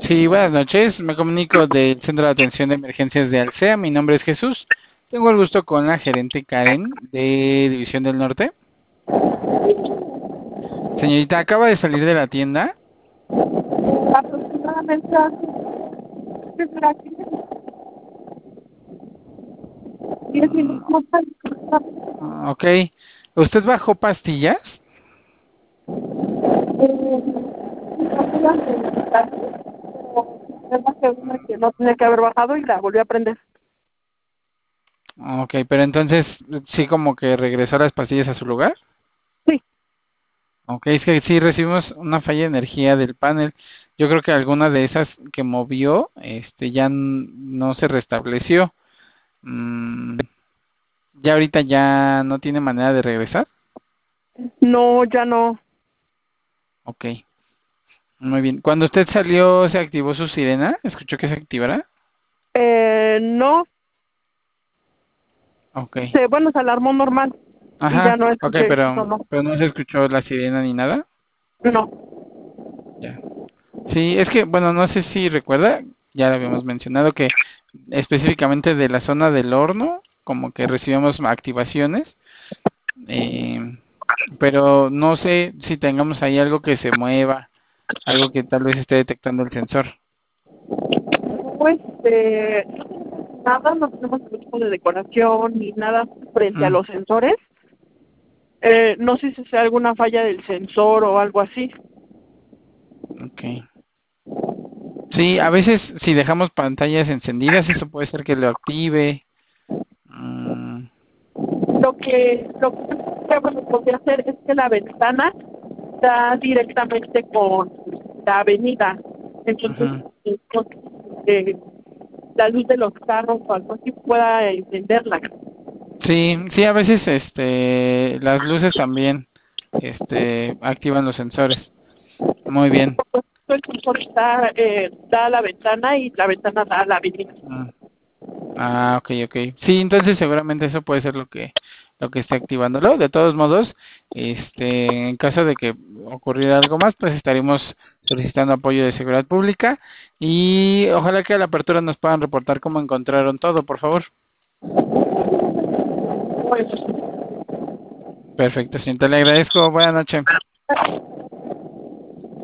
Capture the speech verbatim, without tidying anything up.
Sí, buenas noches. Me comunico del Centro de Atención de Emergencias de Alsea. Mi nombre es Jesús. Tengo el gusto con la gerente Karen de División del Norte. Señorita, acaba de salir de la tienda. Aproximadamente hace ¿qué será? diez Mm, minutos. ok. ¿Usted bajó pastillas? Que no tenía que haber bajado y la volví a prender. Ok, pero entonces sí como que regresó las pastillas a su lugar. Sí, Ok, es que sí recibimos una falla de energía del panel. Yo creo que alguna de esas que movió, este, ya n- no se restableció. Mm, ya ahorita ya no tiene manera de regresar. no, ya no. Ok, muy bien. Cuando usted salió, ¿se activó su sirena? ¿Escuchó que se activara? Eh, no, Ok. se, bueno, se alarmó normal y ya Ajá, no ok, escuché, pero, sonó. pero no se escuchó la sirena ni nada. No. Ya. Sí, es que, bueno, no sé si recuerda, ya lo habíamos mencionado que específicamente de la zona del horno, como que recibimos activaciones, eh, pero no sé si tengamos ahí algo que se mueva, algo que tal vez esté detectando el sensor. Pues, eh, nada, no tenemos ningún tipo de decoración ni nada frente a Mm, los sensores. Eh, no sé si sea alguna falla del sensor o algo así. ok. Sí, a veces si dejamos pantallas encendidas, eso puede ser que lo active. Mm, Lo que, lo que bueno, podría hacer es que la ventana da directamente con la avenida. Entonces, ujú. eh, con- eh, la luz de los carros o algo así pueda encenderla. Sí, sí, a veces este las luces también este activan los sensores. Muy bien. Pues el sensor está, eh, da a la ventana y la ventana da a la avenida. Mm, ah, ok, ok. Sí, entonces seguramente eso puede ser lo que lo que esté activándolo. De todos modos, este en caso de que ocurriera algo más, pues estaremos solicitando apoyo de seguridad pública y ojalá que a la apertura nos puedan reportar cómo encontraron todo, por favor. Pues, Perfecto, señorita, le agradezco. Buenas noches.